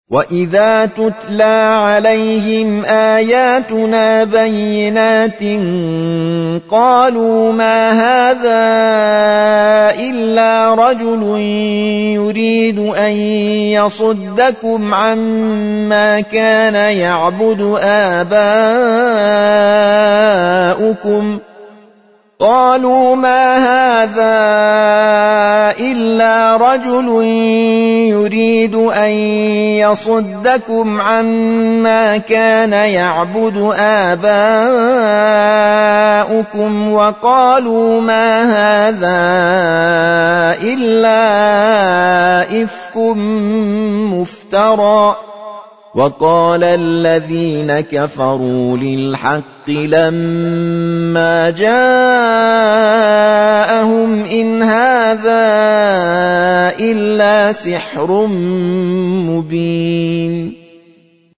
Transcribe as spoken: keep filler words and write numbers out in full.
وَإِذَا تُتْلَى عَلَيْهِمْ آيَاتُنَا بَيِّنَاتٍ قَالُوا مَا هَذَا إِلَّا رَجُلٌ يُرِيدُ أَن يَصُدَّكُمْ عَمَّا كَانَ يَعْبُدُ آبَاؤُكُمْ قالوا ما هذا إلا رجل يريد أن يصدكم عما كان يعبد آباؤكم وقالوا ما هذا إلا إفك مفترى وقال الذين كفروا للحق لما جاءهم إن هذا إلا سحر مبين